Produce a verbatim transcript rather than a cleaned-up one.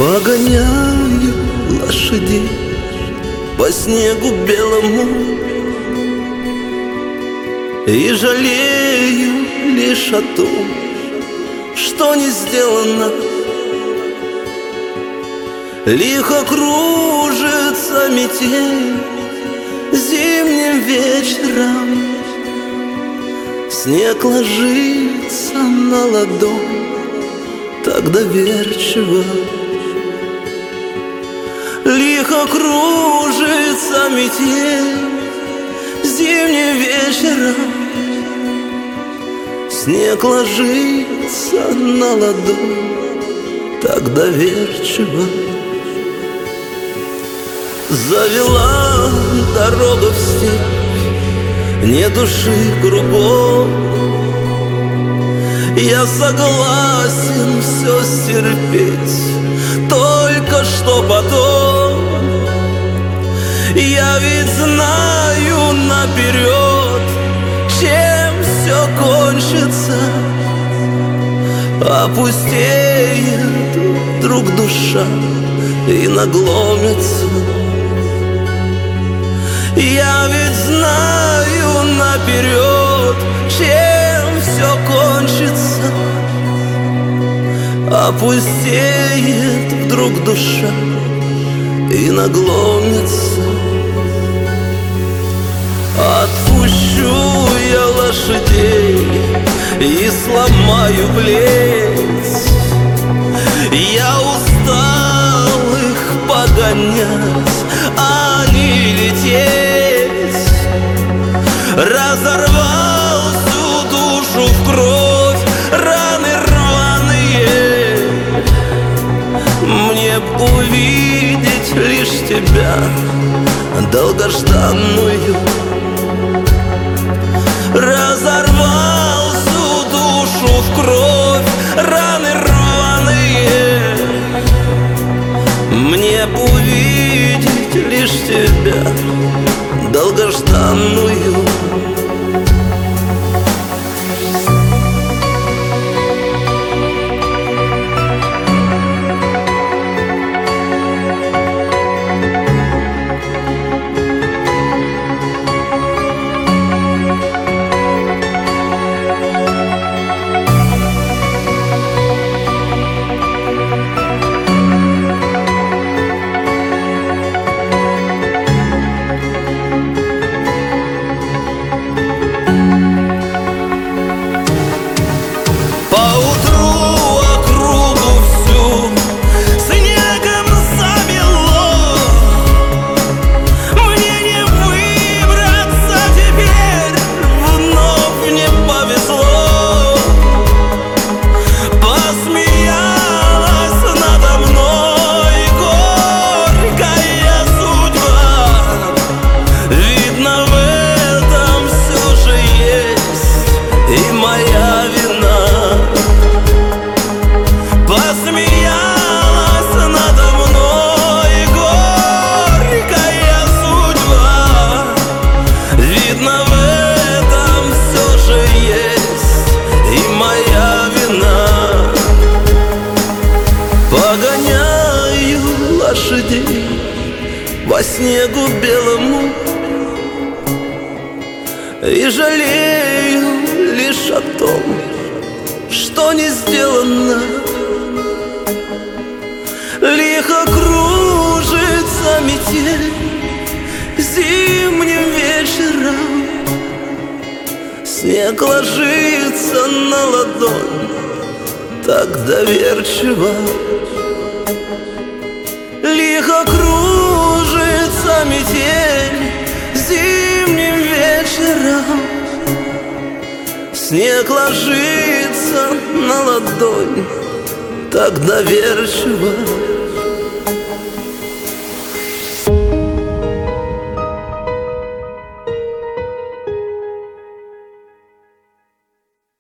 Погоняю лошадей по снегу белому и жалею лишь о том, что не сделано. Лихо кружится метель зимним вечером, снег ложится на ладонь так доверчиво. Лихо кружится метель зимним вечером, снег ложится на ладонь так доверчиво. Завела дорога в степь, не души кругом. Я согласен все стерпеть, только что потом. Я ведь знаю наперед, чем все кончится. Опустеет вдруг душа и нагломится. Я ведь знаю наперед, чем все кончится. Опустеет вдруг душа и нагломится. Отпущу я лошадей и сломаю плеть. Я устал их погонять, а не лететь. Разорвал всю душу в кровь, раны рваные. Мне б увидеть лишь тебя, долгожданную. Разорвал всю душу в кровь, раны рваные. Мне б увидеть лишь тебя, долгожданную. Погоняю лошадей по снегу белому и жалею лишь о том, что не сделано. Лихо кружится метель зимним вечером, снег ложится на ладонь так доверчиво. Лихо кружится метель зимним вечером, снег ложится на ладонь так доверчиво.